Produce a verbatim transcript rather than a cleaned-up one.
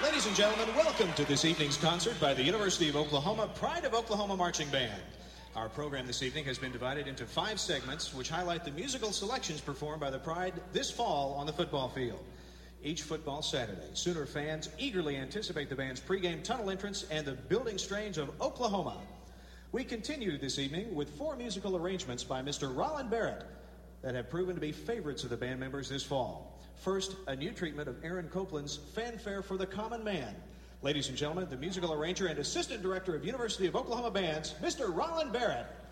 Ladies and gentlemen, welcome to this evening's concert by the University of Oklahoma Pride of Oklahoma Marching Band. Our program this evening has been divided into five segments which highlight the musical selections performed by the Pride this fall on the football field. Each football Saturday, Sooner fans eagerly anticipate the band's pregame tunnel entrance and the building strains of Oklahoma. We continue this evening with four musical arrangements by Mister Rollin Barrett that have proven to be favorites of the band members this fall. First, a new treatment of Aaron Copland's Fanfare for the Common Man. Ladies and gentlemen, the musical arranger and assistant director of University of Oklahoma Bands, Mister Rollin Barrett.